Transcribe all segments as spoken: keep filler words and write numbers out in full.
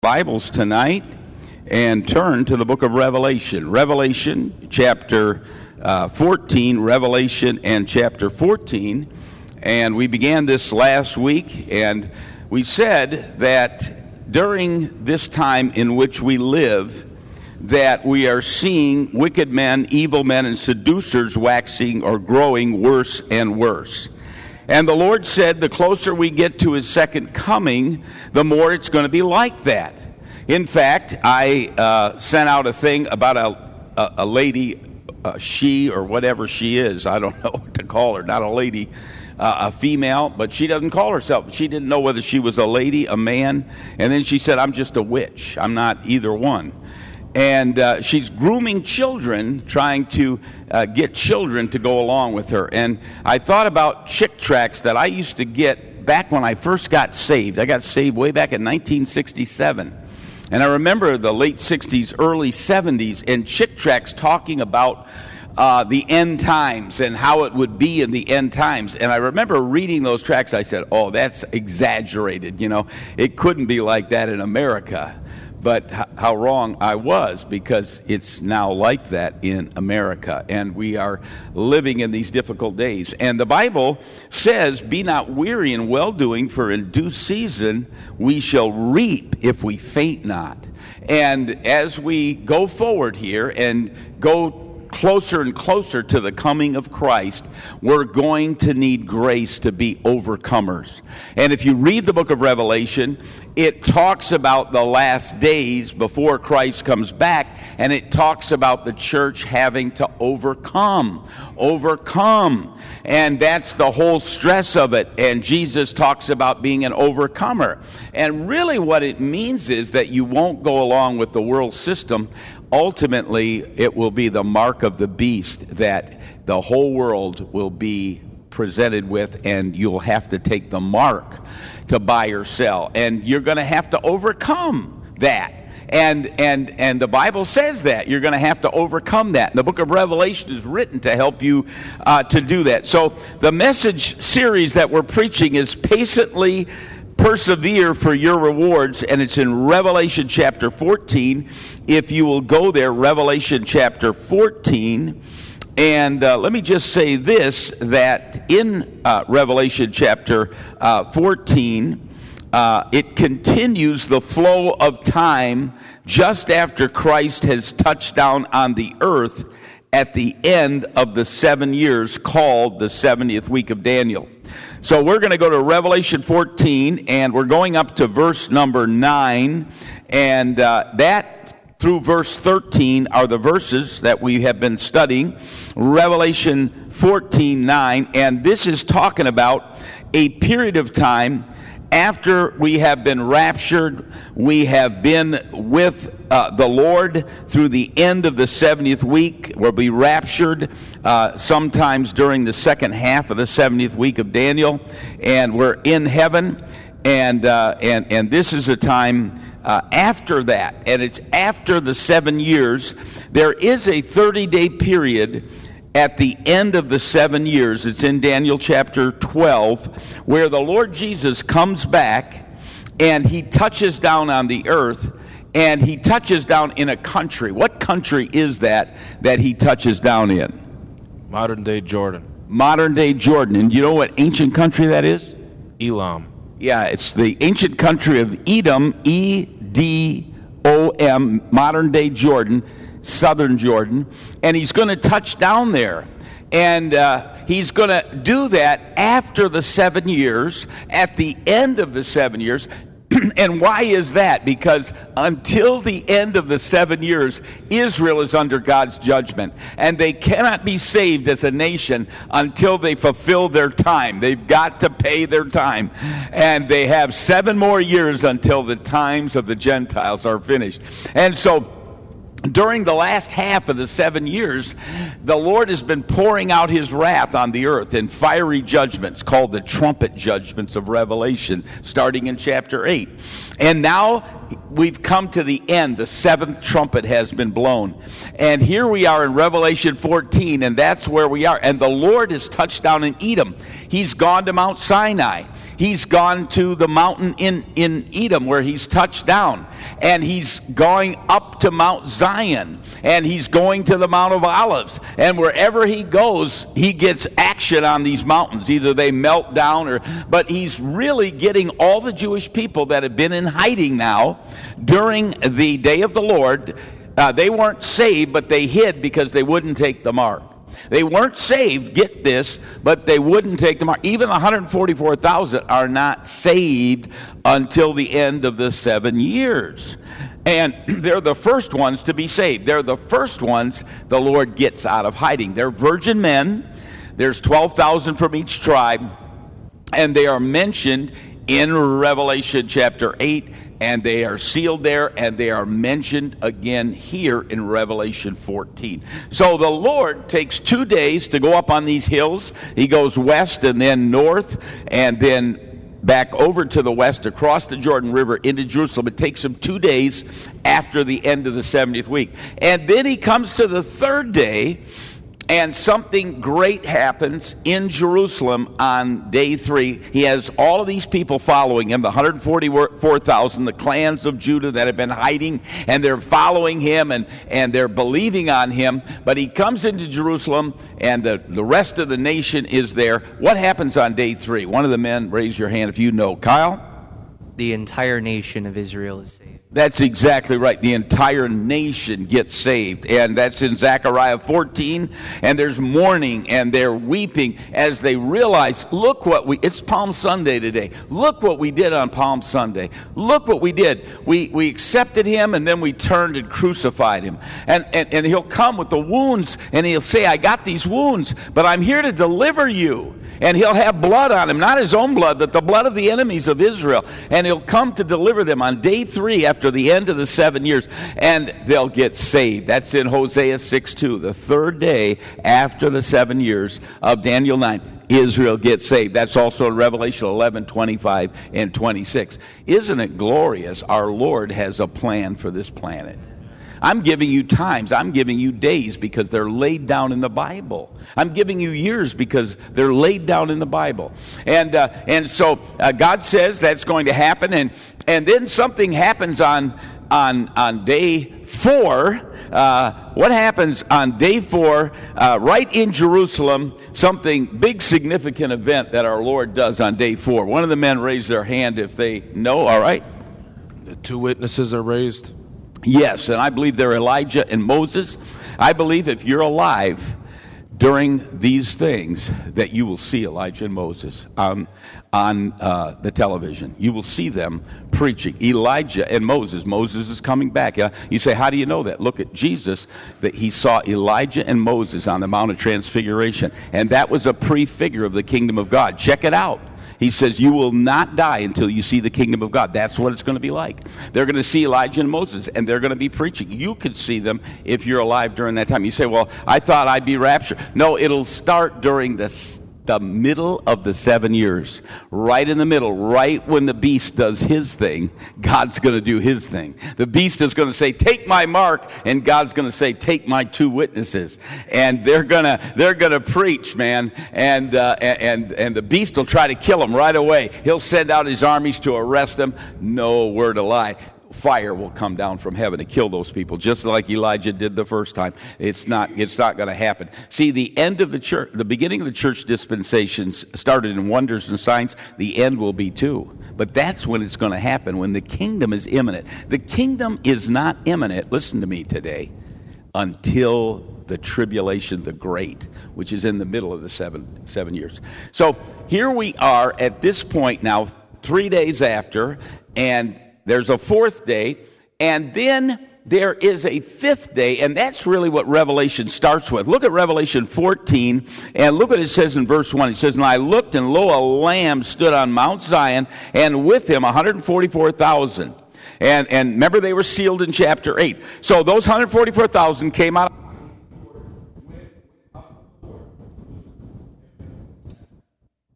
Bibles tonight and turn to the book of Revelation. Revelation chapter uh, fourteen, Revelation and chapter fourteen. And we began this last week, and we said that during this time in which we live, that we are seeing wicked men, evil men, and seducers waxing or growing worse and worse. And the Lord said the closer we get to His second coming, the more it's going to be like that. In fact, I uh, sent out a thing about a, a, a lady, uh, she or whatever she is. I don't know what to call her. Not a lady, uh, a female, but she doesn't call herself. She didn't know whether she was a lady, a man. And then she said, I'm just a witch. I'm not either one. And uh, she's grooming children, trying to uh, get children to go along with her. And I thought about Chick tracts that I used to get back when I first got saved. I got saved way back in nineteen sixty-seven. And I remember the late sixties, early seventies, and Chick tracts talking about uh, the end times and how it would be in the end times. And I remember reading those tracts. I said, oh, that's exaggerated. You know, it couldn't be like that in America. But how wrong I was, because it's now like that in America, and we are living in these difficult days. And the Bible says, be not weary in well-doing, for in due season we shall reap if we faint not. And as we go forward here and go closer and closer to the coming of Christ, we're going to need grace to be overcomers. And if you read the book of Revelation, it talks about the last days before Christ comes back, and it talks about the church having to overcome, overcome. And that's the whole stress of it. And Jesus talks about being an overcomer. And really what it means is that you won't go along with the world system. Ultimately, it will be the mark of the beast that the whole world will be presented with, and you'll have to take the mark to buy or sell. And you're going to have to overcome that. And and and the Bible says that you're going to have to overcome that. And the book of Revelation is written to help you uh, to do that. So the message series that we're preaching is Patiently Persevere for Your Rewards, and it's in Revelation chapter fourteen. If you will go there, Revelation chapter fourteen. And uh, let me just say this, that in uh, Revelation chapter uh, fourteen, uh, it continues the flow of time just after Christ has touched down on the earth at the end of the seven years called the seventieth week of Daniel. So we're going to go to Revelation fourteen, and we're going up to verse number nine, and uh, that through verse thirteen are the verses that we have been studying. Revelation fourteen nine, and this is talking about a period of time after we have been raptured. We have been with uh, the Lord through the end of the seventieth week. We'll be raptured uh, sometimes during the second half of the seventieth week of Daniel, and we're in heaven. And uh, and and this is a time uh, after that, and it's after the seven years. There is a thirty-day period at the end of the seven years. It's in Daniel chapter twelve, where the Lord Jesus comes back and He touches down on the earth, and He touches down in a country. What country is that that He touches down in? Modern day Jordan. Modern day Jordan. And you know what ancient country that is? Elam. Yeah, it's the ancient country of Edom, E D O M, modern day Jordan, southern Jordan, and He's going to touch down there. And uh, He's going to do that after the seven years, at the end of the seven years. And why is that? Because until the end of the seven years, Israel is under God's judgment. And they cannot be saved as a nation until they fulfill their time. They've got to pay their time. And they have seven more years until the times of the Gentiles are finished. And so during the last half of the seven years, the Lord has been pouring out His wrath on the earth in fiery judgments called the trumpet judgments of Revelation, starting in chapter eight. And now we've come to the end. The seventh trumpet has been blown. And here we are in Revelation fourteen, and that's where we are. And the Lord has touched down in Edom. He's gone to Mount Sinai. He's gone to the mountain in, in Edom where he's touched down. And he's going up to Mount Zion. And he's going to the Mount of Olives. And wherever he goes, he gets action on these mountains. Either they melt down or... But he's really getting all the Jewish people that have been in hiding now during the day of the Lord. Uh, they weren't saved, but they hid because they wouldn't take the mark. They weren't saved, get this, but they wouldn't take the mark. Even the one hundred forty-four thousand are not saved until the end of the seven years. And they're the first ones to be saved. They're the first ones the Lord gets out of hiding. They're virgin men. There's twelve thousand from each tribe. And they are mentioned in Revelation chapter eight, and they are sealed there, and they are mentioned again here in Revelation fourteen. So the Lord takes two days to go up on these hills. He goes west and then north, and then back over to the west, across the Jordan River into Jerusalem. It takes him two days after the end of the seventieth week. And then he comes to the third day, and something great happens in Jerusalem on day three. He has all of these people following him, the one hundred forty-four thousand, the clans of Judah that have been hiding, and they're following him, and, and they're believing on him. But he comes into Jerusalem, and the, the rest of the nation is there. What happens on day three? One of the men, raise your hand if you know. Kyle? The entire nation of Israel is saved. That's exactly right. The entire nation gets saved. And that's in Zechariah fourteen. And there's mourning and they're weeping as they realize, look what we, it's Palm Sunday today. Look what we did on Palm Sunday. Look what we did. We we accepted him and then we turned and crucified him. And, and, and he'll come with the wounds and he'll say, I got these wounds, but I'm here to deliver you. And he'll have blood on him, not his own blood, but the blood of the enemies of Israel. And he'll come to deliver them on day three after the end of the seven years. And they'll get saved. That's in Hosea six two. The third day after the seven years of Daniel nine, Israel gets saved. That's also in Revelation eleven, twenty-five, and twenty-six. Isn't it glorious? Our Lord has a plan for this planet. I'm giving you times. I'm giving you days because they're laid down in the Bible. I'm giving you years because they're laid down in the Bible. And uh, and so uh, God says that's going to happen. And and then something happens on on on day four. Uh, what happens on day four, uh, right in Jerusalem, something big, significant event that our Lord does on day four. One of the men raised their hand if they know, all right? The two witnesses are raised. Yes, and I believe they're Elijah and Moses. I believe if you're alive during these things that you will see Elijah and Moses on, on uh, the television. You will see them preaching. Elijah and Moses. Moses is coming back. Uh, you say, how do you know that? Look at Jesus, that he saw Elijah and Moses on the Mount of Transfiguration. And that was a prefigure of the kingdom of God. Check it out. He says, you will not die until you see the kingdom of God. That's what it's going to be like. They're going to see Elijah and Moses, and they're going to be preaching. You could see them if you're alive during that time. You say, well, I thought I'd be raptured. No, it'll start during the, the middle of the seven years. Right in the middle, right when the beast does his thing, God's going to do his thing. The beast is going to say, take my mark, and God's going to say, take my two witnesses. And they're going to they're going to preach, man. And, uh, and, and the beast will try to kill him right away. He'll send out his armies to arrest them. No word of lie. Fire will come down from heaven to kill those people, just like Elijah did the first time. It's not, it's not going to happen. See, the end of the church, the beginning of the church dispensations started in wonders and signs. The end will be too. But that's when it's going to happen, when the kingdom is imminent. The kingdom is not imminent, listen to me today, until the tribulation, the great, which is in the middle of the seven, seven years. So here we are at this point now, three days after, and there's a fourth day, and then there is a fifth day, and that's really what Revelation starts with. Look at Revelation fourteen, and look what it says in verse one. It says, and I looked, and lo, a lamb stood on Mount Zion, and with him one hundred forty-four thousand. And, and remember, they were sealed in chapter eight. So those one hundred forty-four thousand came out.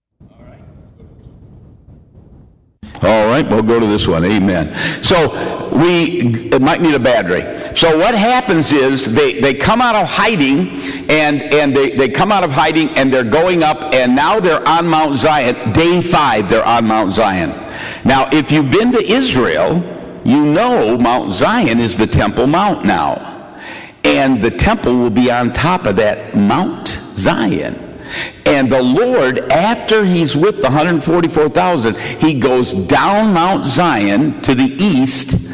All right, we'll go to this one. Amen. So we it might need a battery. So what happens is they, they come out of hiding, and, and they, they come out of hiding, and they're going up, and now they're on Mount Zion. Day five, they're on Mount Zion. Now, if you've been to Israel, you know Mount Zion is the Temple Mount now. And the temple will be on top of that Mount Zion. And the Lord, after he's with the one hundred forty-four thousand, he goes down Mount Zion to the east,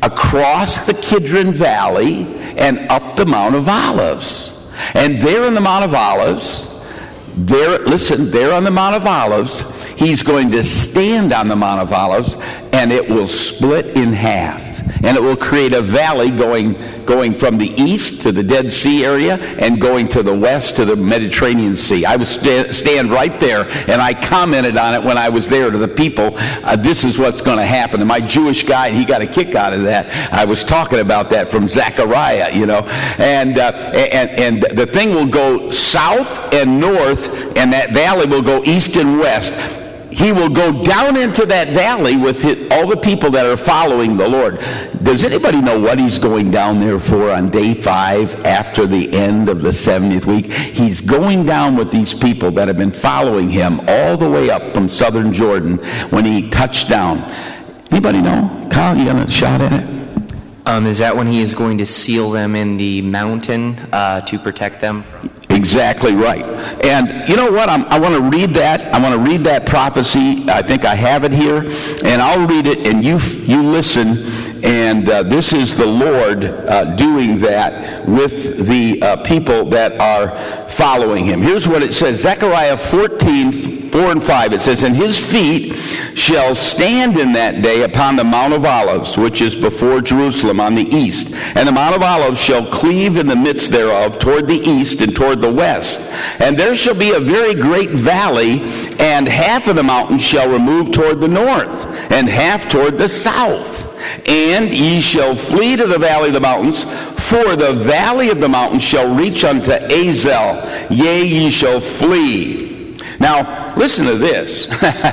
across the Kidron Valley, and up the Mount of Olives. And there in the Mount of Olives, there, listen, there on the Mount of Olives, he's going to stand on the Mount of Olives, and it will split in half. And it will create a valley going going from the east to the Dead Sea area and going to the west to the Mediterranean Sea. I was sta- stand right there, and I commented on it when I was there to the people. Uh, this is what's going to happen. And my Jewish guy, he got a kick out of that. I was talking about that from Zechariah, you know. And, uh, and, and the thing will go south and north, and that valley will go east and west. He will go down into that valley with his, all the people that are following the Lord. Does anybody know what he's going down there for on day five after the end of the seventieth week? He's going down with these people that have been following him all the way up from southern Jordan when he touched down. Anybody know? Kyle, you got a shot at it? Um, is that when he is going to seal them in the mountain uh, to protect them? Exactly right. And you know what? I'm, I want to read that. I want to read that prophecy. I think I have it here. And I'll read it, and you you listen. And uh, this is the Lord uh, doing that with the uh, people that are following him. Here's what it says. Zechariah fourteen, four and five. It says, "And his feet shall stand in that day upon the Mount of Olives, which is before Jerusalem on the east. And the Mount of Olives shall cleave in the midst thereof toward the east and toward the west. And there shall be a very great valley, and half of the mountain shall remove toward the north, and half toward the south. And ye shall flee to the valley of the mountains, for the valley of the mountains shall reach unto Azel. Yea, ye shall flee." Now, listen to this.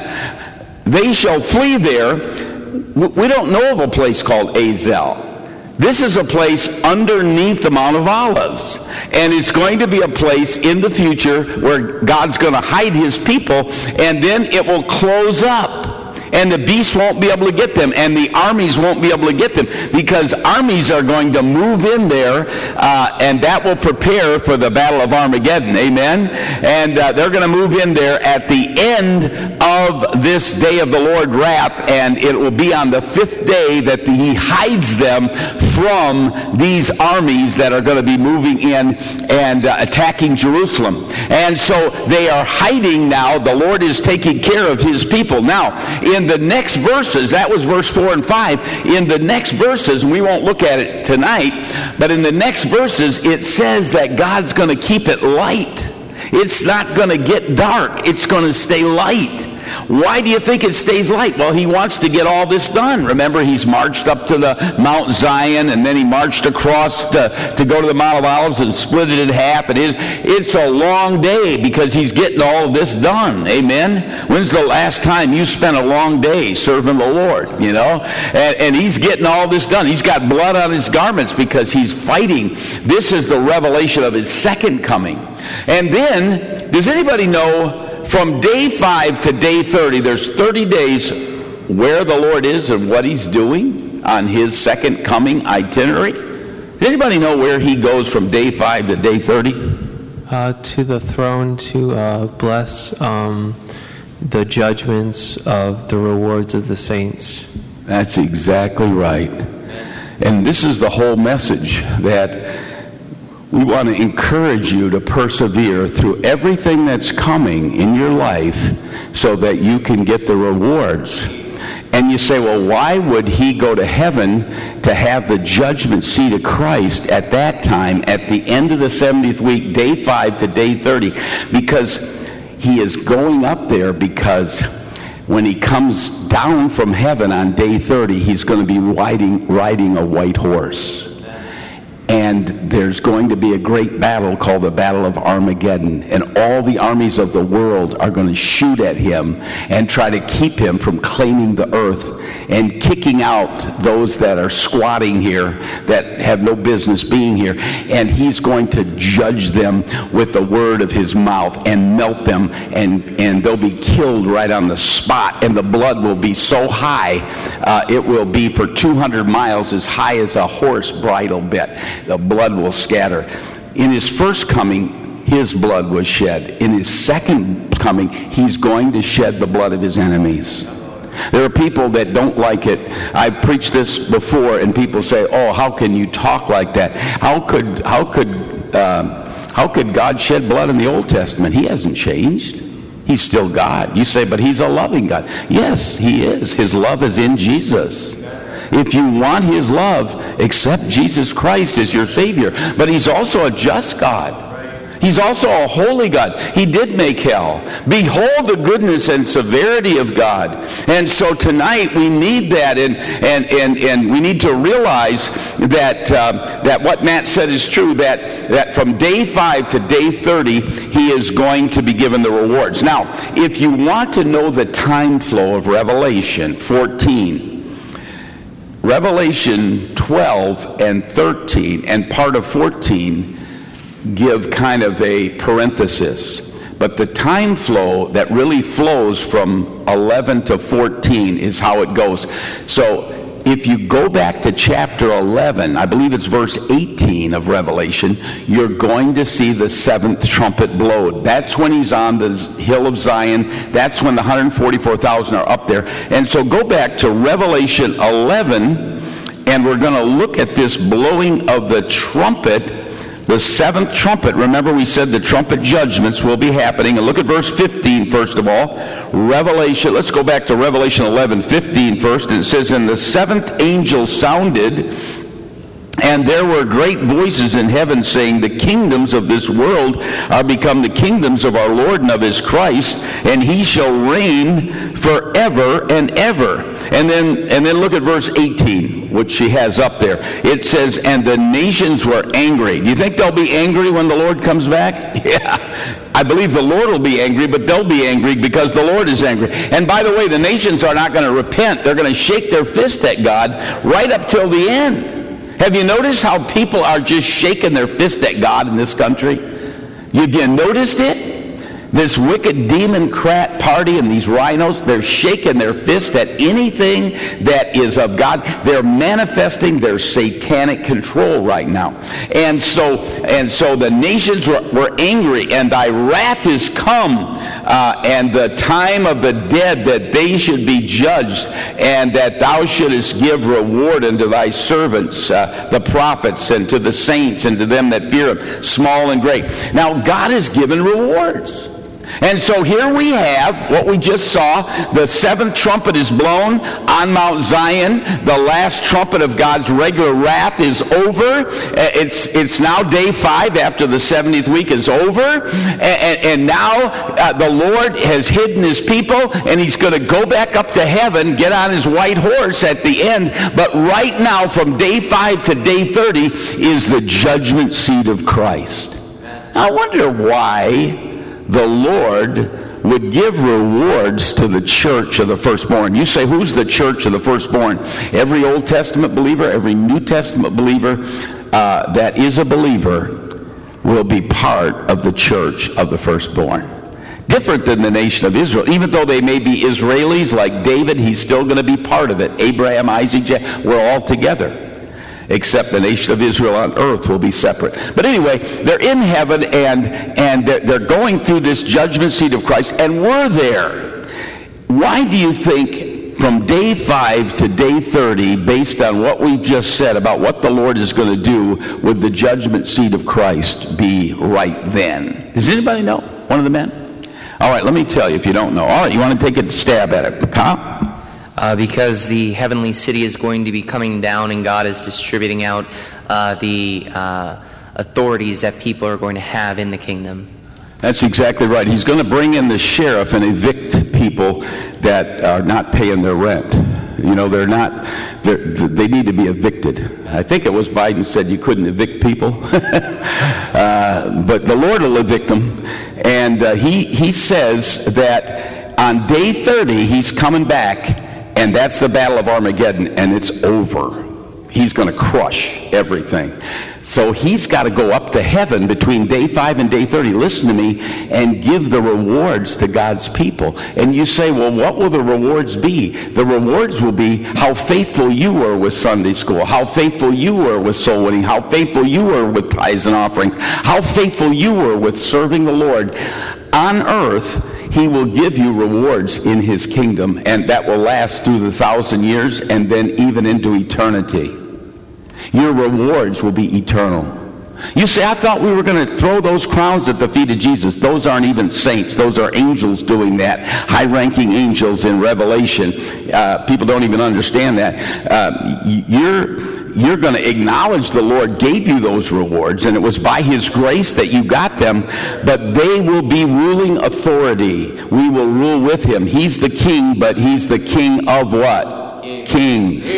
They shall flee there. We don't know of a place called Azel. This is a place underneath the Mount of Olives. And it's going to be a place in the future where God's going to hide his people, and then it will close up. And the beasts won't be able to get them, and the armies won't be able to get them, because armies are going to move in there, uh, and that will prepare for the Battle of Armageddon. Amen? And uh, they're going to move in there at the end of this day of the Lord wrath, and it will be on the fifth day that the, he hides them from these armies that are going to be moving in and uh, attacking Jerusalem. And so they are hiding now. The Lord is taking care of his people. Now, in the next verses, that was verse four and five, in the next verses, and we won't look at it tonight, but in the next verses, it says that God's going to keep it light. It's not going to get dark. It's going to stay light. Why do you think it stays light? Well, he wants to get all this done. Remember, he's marched up to the Mount Zion, and then he marched across to, to go to the Mount of Olives and split it in half. It is, it's a long day because he's getting all of this done. Amen? When's the last time you spent a long day serving the Lord, you know? And, and he's getting all this done. He's got blood on his garments because he's fighting. This is the revelation of his second coming. And then, does anybody know, from day five to day thirty, there's thirty days where the Lord is and what he's doing on his second coming itinerary? Does anybody know where he goes from day five to day thirty? Uh, to the throne to uh, bless um, the judgments of the rewards of the saints. That's exactly right. And this is the whole message, that we want to encourage you to persevere through everything that's coming in your life so that you can get the rewards. And you say, well, why would he go to heaven to have the judgment seat of Christ at that time, at the end of the seventieth week, day five to day thirty? Because he is going up there, because when he comes down from heaven on day thirty, he's going to be riding, riding a white horse. and there's going to be a great battle called the Battle of Armageddon, and all the armies of the world are going to shoot at him and try to keep him from claiming the earth and kicking out those that are squatting here that have no business being here. And he's going to judge them with the word of his mouth and melt them, and, and they'll be killed right on the spot, and the blood will be so high, uh, it will be for two hundred miles as high as a horse bridle bit. The blood will scatter. In his first coming, his blood was shed. In his second coming, he's going to shed the blood of his enemies. There are people that don't like it. I've preached this before, and people say, "Oh, how can you talk like that? How could how could uh, how could God shed blood in the Old Testament? He hasn't changed. He's still God." You say, "But he's a loving God." Yes, he is. His love is in Jesus. If you want his love, accept Jesus Christ as your Savior. But he's also a just God. He's also a holy God. He did make hell. Behold the goodness and severity of God. And so tonight we need that, and and and, and we need to realize that uh, that what Matt said is true, that, that from day five to day thirty, he is going to be given the rewards. Now, if you want to know the time flow of Revelation fourteen, Revelation twelve and thirteen and part of fourteen give kind of a parenthesis. But the time flow that really flows from eleven to fourteen is how it goes. So if you go back to chapter eleven, I believe it's verse eighteen of Revelation, you're going to see the seventh trumpet blowed. That's when he's on the hill of Zion. That's when the one hundred forty-four thousand are up there. And so go back to Revelation eleven, and we're going to look at this blowing of the trumpet, the seventh trumpet. Remember, we said the trumpet judgments will be happening. And look at verse fifteen first of all. Revelation, let's go back to Revelation eleven, fifteen first. And it says, "And the seventh angel sounded, and there were great voices in heaven saying, The kingdoms of this world are become the kingdoms of our Lord and of his Christ, and he shall reign forever and ever." And then and then look at verse eighteen, which she has up there. It says, "And the nations were angry." Do you think they'll be angry when the Lord comes back? Yeah. I believe the Lord will be angry, but they'll be angry because the Lord is angry. And by the way, the nations are not going to repent. They're going to shake their fist at God right up till the end. Have you noticed how people are just shaking their fist at God in this country? Have you noticed it? This wicked demon-crat party and these rhinos, they're shaking their fist at anything that is of God. They're manifesting their satanic control right now. And so and so the nations were, were angry, and thy wrath is come, uh, and the time of the dead that they should be judged, and that thou shouldest give reward unto thy servants, uh, the prophets, and to the saints, and to them that fear him, small and great. Now, God has given rewards. And so here we have what we just saw. The seventh trumpet is blown on Mount Zion. The last trumpet of God's regular wrath is over. It's it's now day five after the seventieth week is over. And, and now uh, the Lord has hidden his people, and he's going to go back up to heaven, get on his white horse at the end. But right now, from day five to day thirty, is the judgment seat of Christ. I wonder why the Lord would give rewards to the church of the firstborn. You say, who's the church of the firstborn? Every Old Testament believer, every New Testament believer uh, that is a believer will be part of the church of the firstborn. Different than the nation of Israel. Even though they may be Israelis like David, he's still going to be part of it. Abraham, Isaac, Jacob, we're all together. Except the nation of Israel on earth will be separate. But anyway, they're in heaven, and and they're, they're going through this judgment seat of Christ, and we're there. Why do you think from day five to day thirty, based on what we've just said about what the Lord is going to do, would the judgment seat of Christ be right then? Does anybody know? One of the men? All right, let me tell you if you don't know. All right, you want to take a stab at it? Huh? Uh, because the heavenly city is going to be coming down, and God is distributing out uh, the uh, authorities that people are going to have in the kingdom. That's exactly right. He's going to bring in the sheriff and evict people that are not paying their rent. You know, they're not, they're, they need to be evicted. I think it was Biden said you couldn't evict people. uh, but the Lord will evict them. And uh, he, he says that on day thirty, he's coming back, and that's the Battle of Armageddon, and it's over. He's going to crush everything. So he's got to go up to heaven between day five and day thirty, listen to me, and give the rewards to God's people. And you say, well, what will the rewards be? The rewards will be how faithful you were with Sunday school, how faithful you were with soul winning, how faithful you were with tithes and offerings, how faithful you were with serving the Lord. On earth, he will give you rewards in his kingdom, and that will last through the thousand years and then even into eternity. Your rewards will be eternal. You say, I thought we were going to throw those crowns at the feet of Jesus. Those aren't even saints. Those are angels doing that, high-ranking angels in Revelation. Uh, people don't even understand that. Uh, you're... You're going to acknowledge the Lord gave you those rewards, and it was by his grace that you got them, but they will be ruling authority. We will rule with him. He's the king, but he's the king of what? Kings.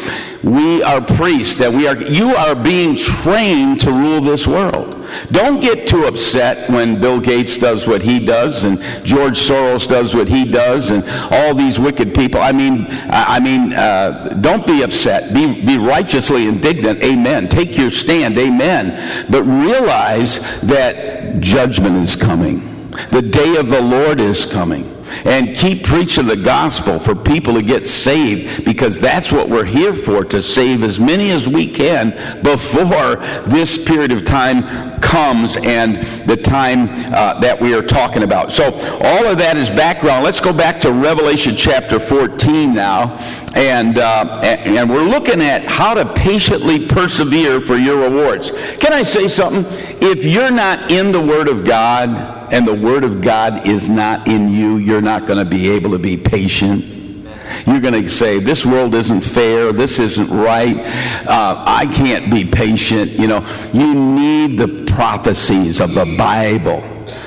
We are priests, and we are. You are being trained to rule this world. Don't get too upset when Bill Gates does what he does, and George Soros does what he does, and all these wicked people. I mean, I mean, uh, don't be upset. Be be righteously indignant. Amen. Take your stand. Amen. But realize that judgment is coming. The day of the Lord is coming. And keep preaching the gospel for people to get saved, because that's what we're here for, to save as many as we can before this period of time comes and the time uh, that we are talking about. So all of that is background. Let's go back to Revelation chapter fourteen now, and, uh, and we're looking at how to patiently persevere for your rewards. Can I say something? If you're not in the Word of God, and the Word of God is not in you, you're not going to be able to be patient. You're going to say, this world isn't fair, this isn't right, uh, I can't be patient. You know, you need the prophecies of the Bible.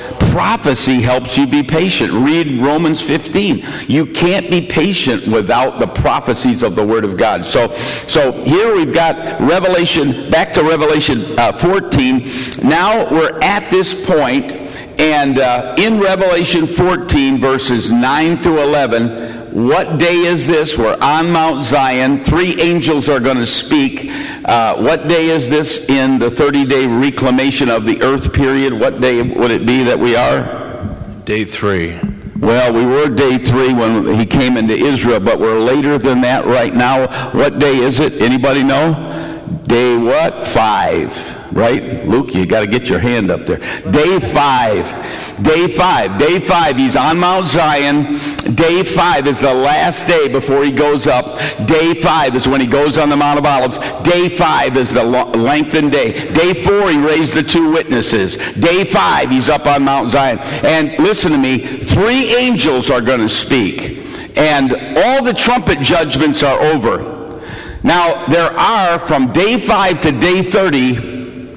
Prophecy helps you be patient. Read Romans fifteen. You can't be patient without the prophecies of the Word of God. So, so here we've got Revelation, back to Revelation uh, fourteen. Now we're at this point. And uh, in Revelation fourteen, verses nine through eleven, what day is this? We're on Mount Zion. Three angels are going to speak. Uh, what day is this in the thirty-day reclamation of the earth period? What day would it be that we are? Day three. Well, we were day three when he came into Israel, but we're later than that right now. What day is it? Anybody know? Day what? Five. Right? Luke, you got to get your hand up there. Day five. Day five. Day five. He's on Mount Zion. Day five is the last day before he goes up. Day five is when he goes on the Mount of Olives. Day five is the lengthened day. Day four, he raised the two witnesses. Day five, he's up on Mount Zion. And listen to me, three angels are going to speak. And all the trumpet judgments are over. Now, there are, from day five to day thirty,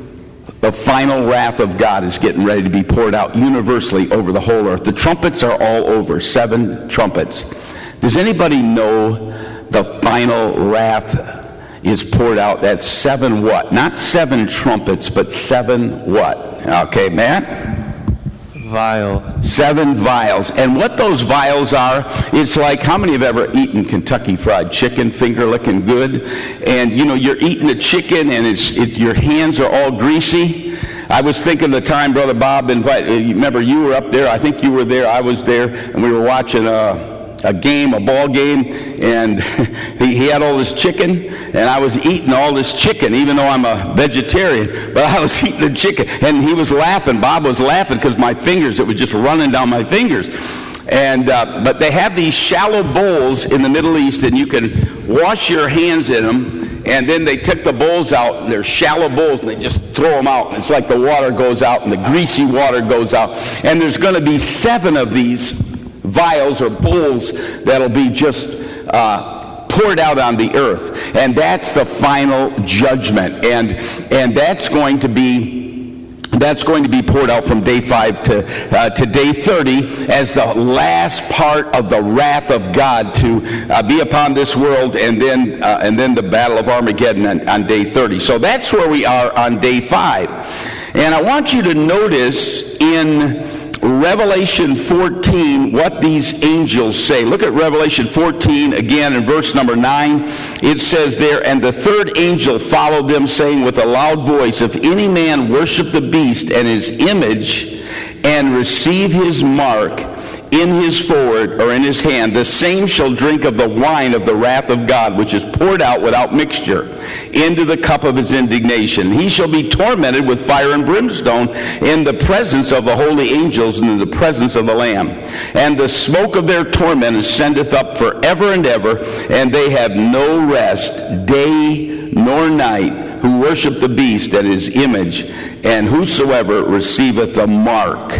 the final wrath of God is getting ready to be poured out universally over the whole earth. The trumpets are all over, seven trumpets. Does anybody know the final wrath is poured out? That's seven what? Not seven trumpets, but seven what? Okay, Matt? Vials. Seven vials. And what those vials are, it's like, how many have ever eaten Kentucky Fried Chicken, finger licking good? And, you know, you're eating the chicken and it's it, your hands are all greasy. I was thinking the time Brother Bob invited, remember you were up there, I think you were there, I was there, and we were watching a, a game, a ball game, and he, he had all this chicken, and I was eating all this chicken, even though I'm a vegetarian, but I was eating the chicken, and he was laughing, Bob was laughing, because my fingers, it was just running down my fingers. And uh, but they have these shallow bowls in the Middle East, and you can wash your hands in them, and then they took the bowls out, and they're shallow bowls, and they just throw them out, and it's like the water goes out, and the greasy water goes out, and there's going to be seven of these vials or bowls that'll be just uh, poured out on the earth, and that's the final judgment, and and that's going to be That's going to be poured out from day five to uh, to day thirty as the last part of the wrath of God to uh, be upon this world, and then uh, and then the battle of Armageddon on, on day thirty. So that's where we are on day five. And I want you to notice in Revelation fourteen what these angels say. Look at Revelation fourteen again in verse number nine. It says there, "And the third angel followed them, saying with a loud voice, If any man worship the beast and his image and receive his mark in his forehead or in his hand, the same shall drink of the wine of the wrath of God, which is poured out without mixture into the cup of his indignation. He shall be tormented with fire and brimstone in the presence of the holy angels and in the presence of the Lamb. And the smoke of their torment ascendeth up forever and ever, and they have no rest, day nor night, who worship the beast and his image, and whosoever receiveth the mark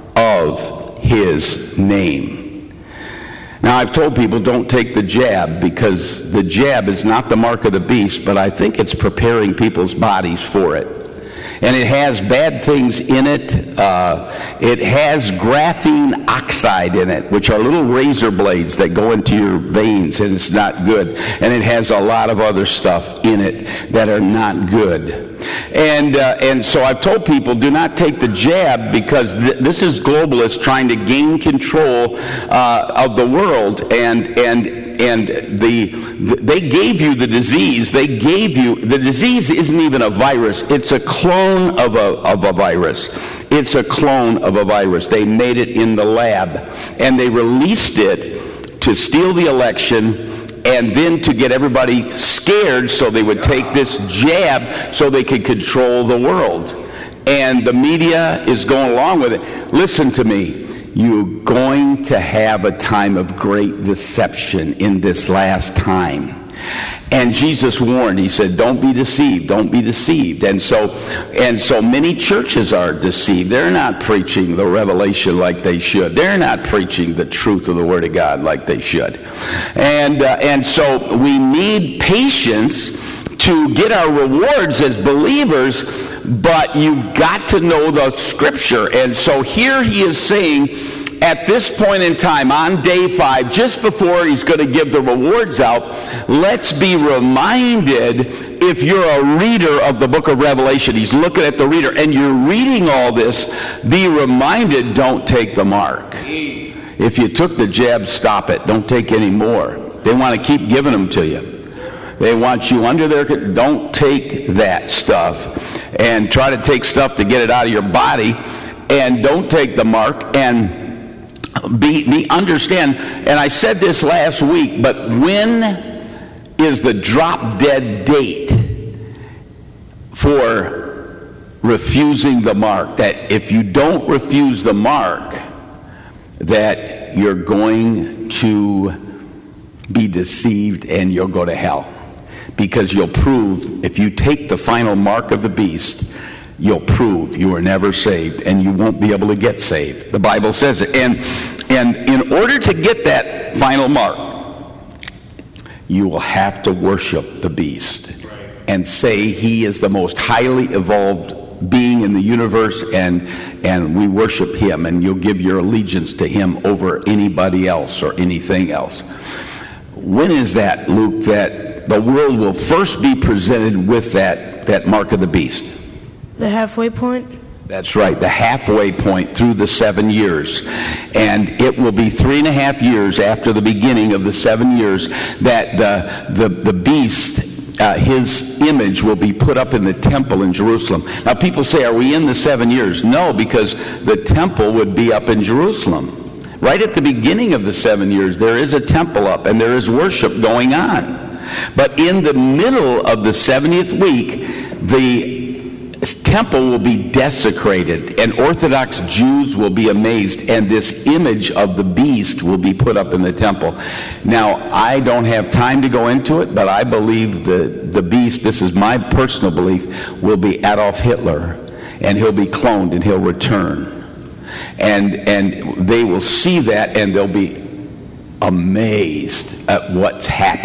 of his name." Now, I've told people don't take the jab, because the jab is not the mark of the beast, but I think it's preparing people's bodies for it. And it has bad things in it. Uh, it has graphene oxide in it, which are little razor blades that go into your veins, and it's not good. And it has a lot of other stuff in it that are not good. And uh, and so I've told people, do not take the jab, because th- this is globalists trying to gain control uh, of the world, and and and the, the they gave you the disease. They gave you the disease isn't even a virus. It's a clone of a of a virus. It's a clone of a virus. They made it in the lab, and they released it to steal the election, and then to get everybody scared so they would take this jab so they could control the world. And the media is going along with it. Listen to me. You're going to have a time of great deception in this last time. And Jesus warned, he said, don't be deceived, don't be deceived. And so and so many churches are deceived. They're not preaching the revelation like they should. They're not preaching the truth of the Word of God like they should. And uh, and so we need patience to get our rewards as believers, but you've got to know the Scripture. And so here he is saying, at this point in time, on day five, just before he's going to give the rewards out, let's be reminded, if you're a reader of the book of Revelation, he's looking at the reader, and you're reading all this, be reminded, don't take the mark. If you took the jab, stop it. Don't take any more. They want to keep giving them to you. They want you under their... Don't take that stuff. And try to take stuff to get it out of your body. And don't take the mark. And Be, be understand, and I said this last week, but when is the drop dead date for refusing the mark? That if you don't refuse the mark, that you're going to be deceived and you'll go to hell. Because you'll prove, if you take the final mark of the beast, you'll prove you were never saved, and you won't be able to get saved. The Bible says it. And and in order to get that final mark, you will have to worship the beast and say he is the most highly evolved being in the universe, and and we worship him, and you'll give your allegiance to him over anybody else or anything else. When is that, Luke, that the world will first be presented with that, that mark of the beast? The halfway point? That's right, the halfway point through the seven years. And it will be three and a half years after the beginning of the seven years that the the, the beast, uh, his image will be put up in the temple in Jerusalem. Now people say, are we in the seven years? No, because the temple would be up in Jerusalem. Right at the beginning of the seven years, there is a temple up and there is worship going on. But in the middle of the seventieth week, the temple will be desecrated, and Orthodox Jews will be amazed, and this image of the beast will be put up in the temple. Now, I don't have time to go into it, but I believe the, the beast, this is my personal belief, will be Adolf Hitler, and he'll be cloned and he'll return. And and they will see that, and they'll be amazed at what's happening.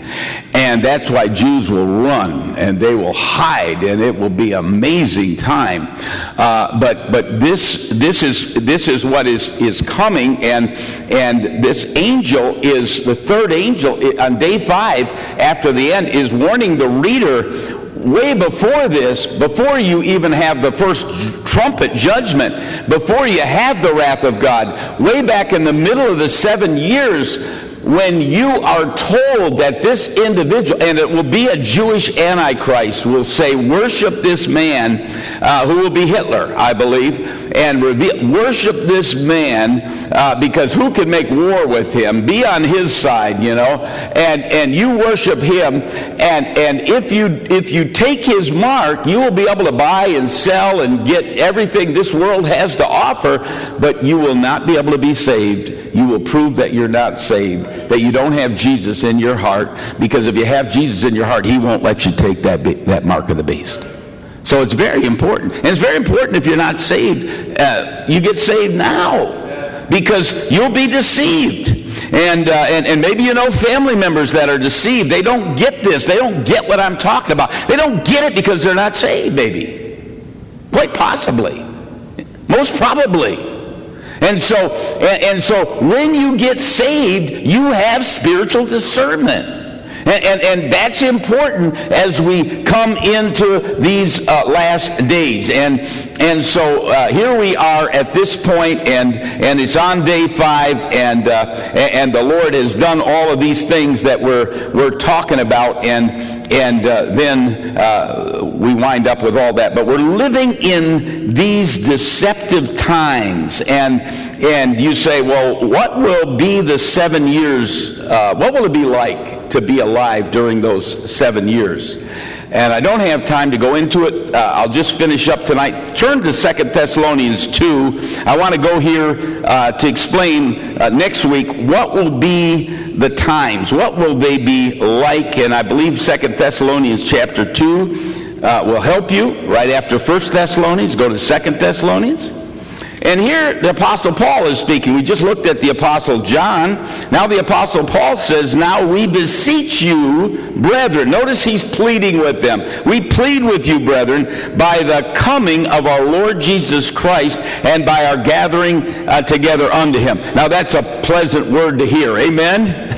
And that's why Jews will run and they will hide, and it will be an amazing time. Uh, but but this this is this is what is, is coming, and and this angel is the third angel on day five after the end is warning the reader way before this, before you even have the first trumpet judgment, before you have the wrath of God, way back in the middle of the seven years, when you are told that this individual, and it will be a Jewish Antichrist, will say, worship this man, uh, who will be Hitler, I believe, and reveal, worship this man, uh, because who can make war with him? Be on his side, you know, and and you worship him, and and if you if you take his mark, you will be able to buy and sell and get everything this world has to offer, but you will not be able to be saved. You will prove that you're not saved, that you don't have Jesus in your heart, because if you have Jesus in your heart, he won't let you take that that mark of the beast. So it's very important. And it's very important if you're not saved, uh, you get saved now, because you'll be deceived. And, uh, and and maybe you know family members that are deceived. They don't get this. They don't get what I'm talking about. They don't get it because they're not saved, maybe. Quite possibly. Most probably. And so, and, and so when you get saved, you have spiritual discernment. And, and, and that's important as we come into these uh, last days. And and so uh, here we are at this point, and and it's on day five, and uh, and the Lord has done all of these things that we're we're talking about, and and uh, then uh, we wind up with all that. But we're living in these deceptive times, and and you say, well, what will be the seven years? Uh, what will it be like to be alive during those seven years? And I don't have time to go into it. Uh, I'll just finish up tonight. Turn to Second Thessalonians two. I want to go here uh, to explain uh, next week what will be the times. What will they be like? And I believe Second Thessalonians chapter two uh, will help you. Right after First Thessalonians, go to Second Thessalonians. And here the Apostle Paul is speaking. We just looked at the Apostle John. Now the Apostle Paul says, now we beseech you, brethren. Notice he's pleading with them. We plead with you, brethren, by the coming of our Lord Jesus Christ and by our gathering uh, together unto him. Now that's a pleasant word to hear. Amen?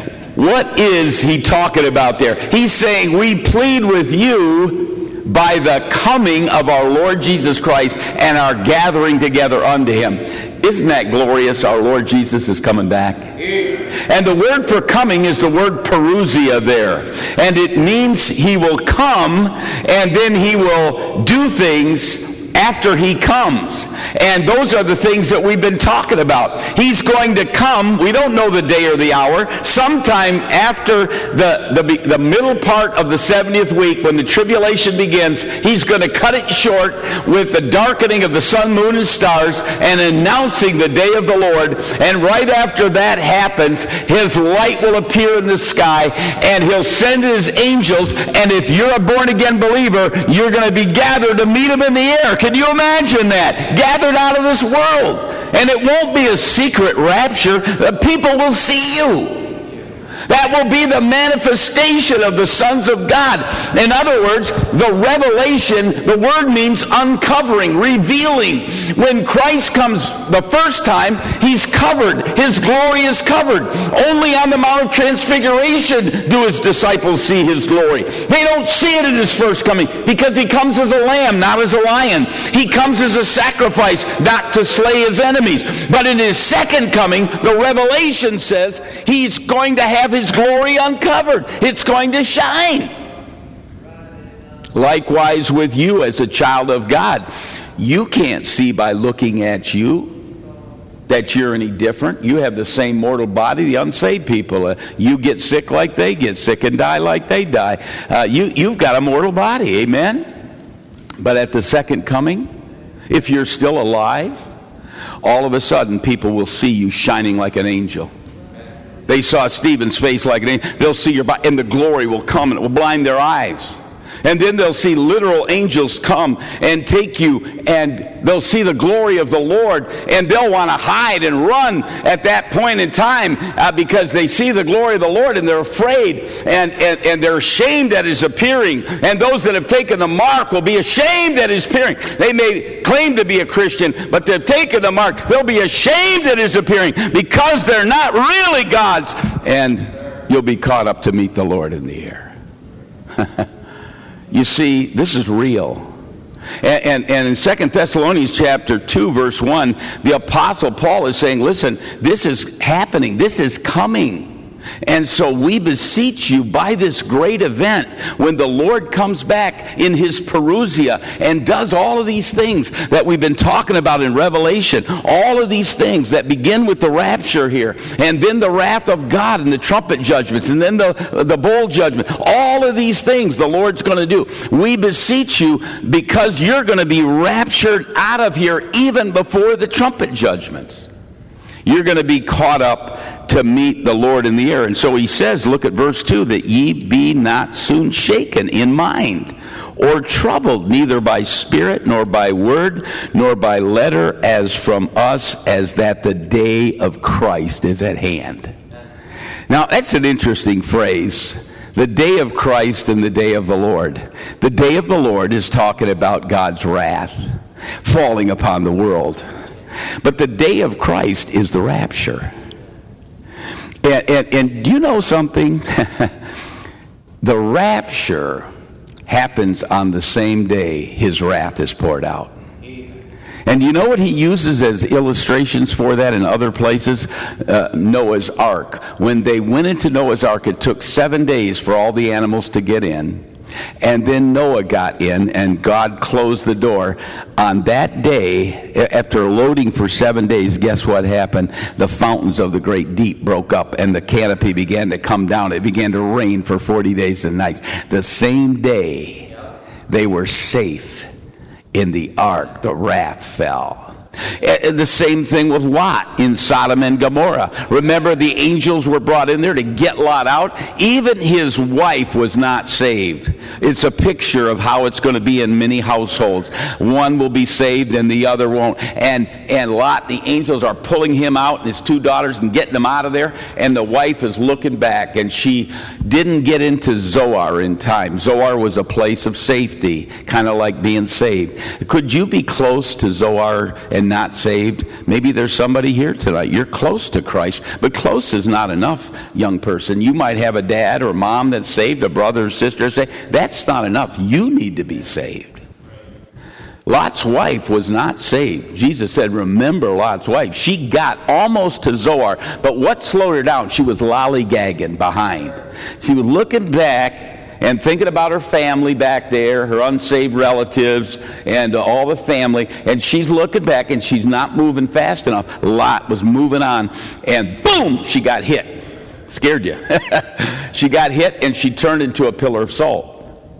What is he talking about there? He's saying, we plead with you by the coming of our Lord Jesus Christ and our gathering together unto him. Isn't that glorious? Our Lord Jesus is coming back. And the word for coming is the word parousia there. And it means he will come, and then he will do things after he comes. And those are the things that we've been talking about. He's going to come. We don't know the day or the hour. Sometime after the, the, the middle part of the seventieth week, when the tribulation begins, he's going to cut it short with the darkening of the sun, moon, and stars, and announcing the day of the Lord. And right after that happens, his light will appear in the sky, and he'll send his angels, and if you're a born-again believer, you're going to be gathered to meet him in the air. Can you imagine that? Gathered out of this world. And it won't be a secret rapture. The people will see you. That will be the manifestation of the sons of God. In other words, the revelation, the word means uncovering, revealing. When Christ comes the first time, he's covered. His glory is covered. Only on the Mount of Transfiguration do his disciples see his glory. They don't see it in his first coming, because he comes as a lamb, not as a lion. He comes as a sacrifice, not to slay his enemies. But in his second coming, the revelation says he's going to have his glory uncovered. It's going to shine. Likewise with you as a child of God. You can't see by looking at you that you're any different. You have the same mortal body the unsaved people. Uh, you get sick like they get sick and die like they die. Uh, you, you've got a mortal body. Amen? But at the second coming, if you're still alive, all of a sudden people will see you shining like an angel. They saw Stephen's face like an angel. They'll see your body, and the glory will come, and it will blind their eyes. And then they'll see literal angels come and take you, and they'll see the glory of the Lord, and they'll want to hide and run at that point in time uh, because they see the glory of the Lord, and they're afraid, and, and, and they're ashamed at his appearing. And those that have taken the mark will be ashamed at his appearing. They may claim to be a Christian, but they've taken the mark. They'll be ashamed at his appearing because they're not really God's. And you'll be caught up to meet the Lord in the air. You see, this is real. And, and, and in Second Thessalonians chapter two, verse one, the Apostle Paul is saying, listen, this is happening. This is coming. And so we beseech you by this great event, when the Lord comes back in his parousia and does all of these things that we've been talking about in Revelation, all of these things that begin with the rapture here, and then the wrath of God and the trumpet judgments, and then the, the bowl judgment, all of these things the Lord's going to do. We beseech you because you're going to be raptured out of here even before the trumpet judgments. You're going to be caught up to meet the Lord in the air. And so he says, look at verse two, that ye be not soon shaken in mind, or troubled, neither by spirit, nor by word, nor by letter, as from us, as that the day of Christ is at hand. Now, that's an interesting phrase. The day of Christ and the day of the Lord. The day of the Lord is talking about God's wrath falling upon the world. But the day of Christ is the rapture. And, and, and do you know something? The rapture happens on the same day his wrath is poured out. And you know what he uses as illustrations for that in other places? Uh, Noah's Ark. When they went into Noah's Ark, it took seven days for all the animals to get in. And then Noah got in, and God closed the door. On that day, after loading for seven days, guess what happened? The fountains of the great deep broke up, and the canopy began to come down. It began to rain for forty days and nights. The same day, they were safe in the ark. The wrath fell. And the same thing with Lot in Sodom and Gomorrah. Remember, the angels were brought in there to get Lot out. Even his wife was not saved. It's a picture of how it's going to be in many households. One will be saved and the other won't. And and Lot, the angels are pulling him out and his two daughters and getting them out of there. And the wife is looking back, and she didn't get into Zoar in time. Zoar was a place of safety, kind of like being saved. Could you be close to Zoar and not saved? Maybe there's somebody here tonight. You're close to Christ, but close is not enough, young person. You might have a dad or mom that's saved, a brother or sister say, that's not enough. You need to be saved. Lot's wife was not saved. Jesus said, remember Lot's wife. She got almost to Zoar, but what slowed her down? She was lollygagging behind. She was looking back and thinking about her family back there, her unsaved relatives, and uh, all the family. And she's looking back, and she's not moving fast enough. Lot was moving on, and boom, she got hit. Scared you. She got hit, and she turned into a pillar of salt.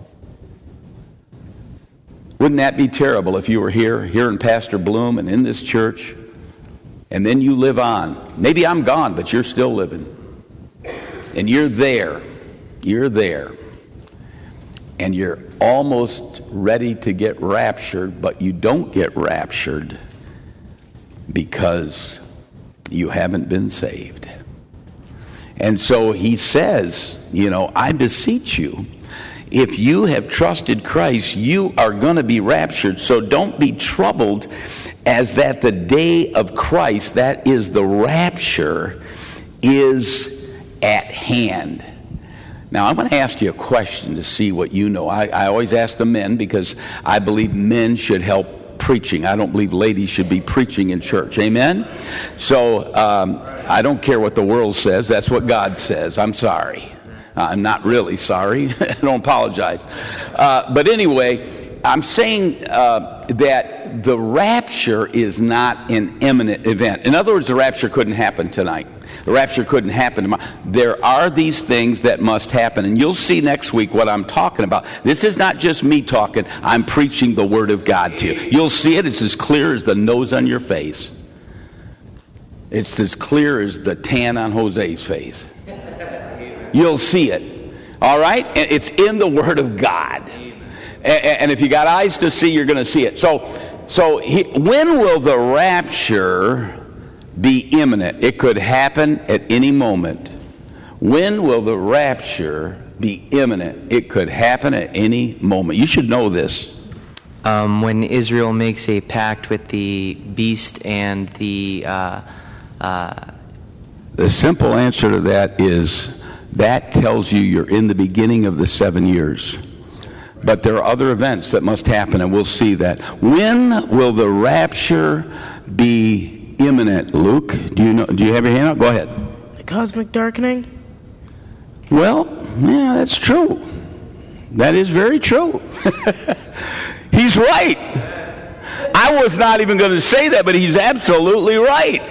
Wouldn't that be terrible if you were here, hearing Pastor Bloom and in this church, and then you live on? Maybe I'm gone, but you're still living. And you're there. You're there. And you're almost ready to get raptured, but you don't get raptured because you haven't been saved. And so he says, you know, I beseech you, if you have trusted Christ, you are going to be raptured. So don't be troubled, as that the day of Christ, that is the rapture, is at hand. Now, I'm going to ask you a question to see what you know. I, I always ask the men because I believe men should help preaching. I don't believe ladies should be preaching in church. Amen? So um, I don't care what the world says. That's what God says. I'm sorry. I'm not really sorry. I don't apologize. Uh, but anyway, I'm saying uh, that the rapture is not an imminent event. In other words, the rapture couldn't happen tonight. The rapture couldn't happen tomorrow. There are these things that must happen, and you'll see next week what I'm talking about. This is not just me talking. I'm preaching the Word of God to you. You'll see it. It's as clear as the nose on your face. It's as clear as the tan on Jose's face. You'll see it. All right? And it's in the Word of God. And if you got eyes to see, you're going to see it. So, so he, when will the rapture be imminent? It could happen at any moment. When will the rapture be imminent? It could happen at any moment. You should know this. Um, when Israel makes a pact with the beast and the... Uh, uh, the simple answer to that is that tells you you're in the beginning of the seven years. But there are other events that must happen, and we'll see that. When will the rapture be imminent? Luke, do you know? Do you have your hand up? Go ahead. The cosmic darkening? Well, yeah, that's true. That is very true. He's right. I was not even going to say that, but he's absolutely right.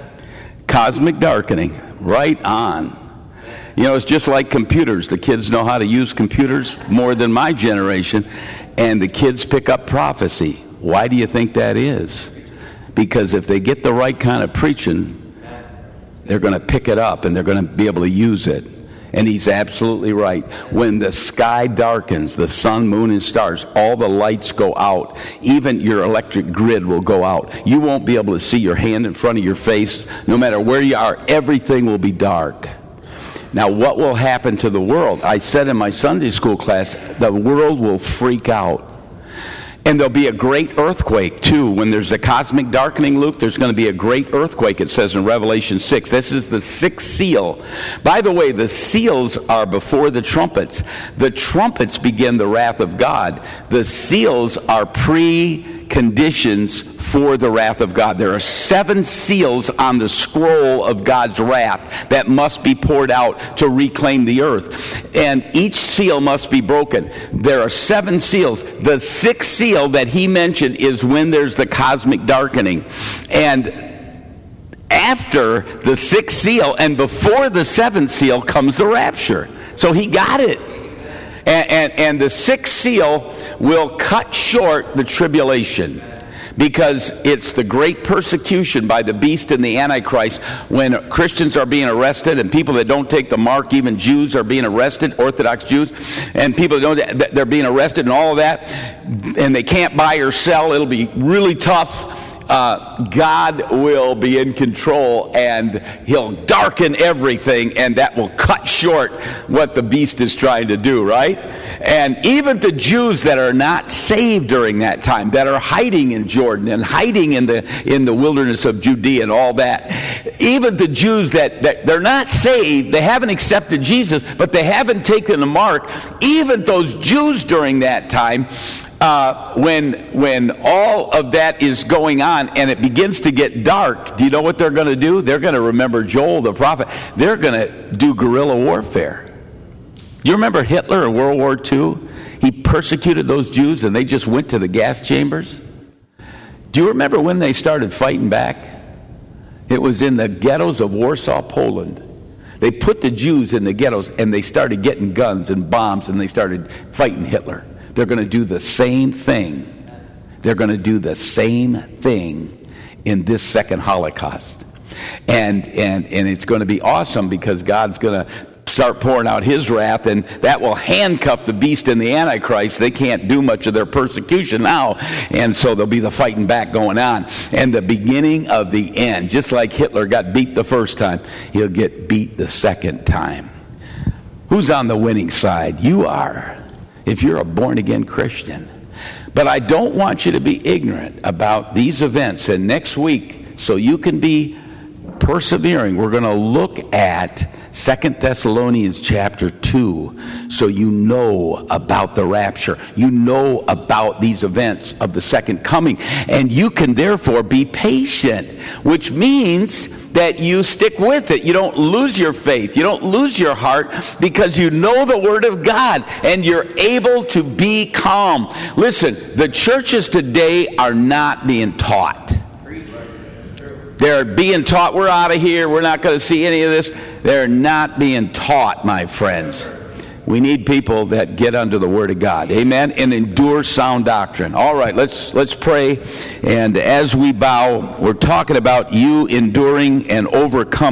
Cosmic darkening. Right on. You know, it's just like computers. The kids know how to use computers more than my generation, and the kids pick up prophecy. Why do you think that is? Because if they get the right kind of preaching, they're going to pick it up and they're going to be able to use it. And he's absolutely right. When the sky darkens, the sun, moon, and stars, all the lights go out. Even your electric grid will go out. You won't be able to see your hand in front of your face. No matter where you are, everything will be dark. Now, what will happen to the world? I said in my Sunday school class, the world will freak out. And there'll be a great earthquake, too. When there's a cosmic darkening, Luke, there's going to be a great earthquake, it says in Revelation six. This is the sixth seal. By the way, the seals are before the trumpets. The trumpets begin the wrath of God. The seals are pre-conditions for the wrath of God. There are seven seals on the scroll of God's wrath that must be poured out to reclaim the earth. And each seal must be broken. There are seven seals. The sixth seal that he mentioned is when there's the cosmic darkening. And after the sixth seal and before the seventh seal comes the rapture. So he got it. And, and, and the sixth seal will cut short the tribulation, because it's the great persecution by the beast and the Antichrist when Christians are being arrested and people that don't take the mark, even Jews are being arrested, Orthodox Jews, and people that don't, they're being arrested and all of that, and they can't buy or sell. It'll be really tough. Uh, God will be in control, and he'll darken everything, and that will cut short what the beast is trying to do, right? And even the Jews that are not saved during that time, that are hiding in Jordan and hiding in the in the wilderness of Judea and all that, even the Jews that, that they're not saved, they haven't accepted Jesus, but they haven't taken the mark, even those Jews during that time, Uh, when when all of that is going on and it begins to get dark, do you know what they're going to do? They're going to remember Joel the prophet. They're going to do guerrilla warfare. You remember Hitler in World War Two? He persecuted those Jews and they just went to the gas chambers. Do you remember when they started fighting back? It was in the ghettos of Warsaw, Poland. They put the Jews in the ghettos and they started getting guns and bombs and they started fighting Hitler. They're going to do the same thing. They're going to do the same thing in this second Holocaust. And and and it's going to be awesome because God's going to start pouring out his wrath, and that will handcuff the beast and the Antichrist. They can't do much of their persecution now, and so there'll be the fighting back going on. And the beginning of the end, just like Hitler got beat the first time, he'll get beat the second time. Who's on the winning side? You are, if you're a born-again Christian. But I don't want you to be ignorant about these events. And next week, so you can be persevering, we're going to look at Second Thessalonians chapter two, so you know about the rapture. You know about these events of the second coming. And you can therefore be patient, which means that you stick with it. You don't lose your faith. You don't lose your heart because you know the Word of God and you're able to be calm. Listen, the churches today are not being taught. They're being taught, we're out of here, we're not going to see any of this. They're not being taught, my friends. We need people that get under the Word of God. Amen? And endure sound doctrine. All right, let's let's pray. And as we bow, we're talking about you enduring and overcoming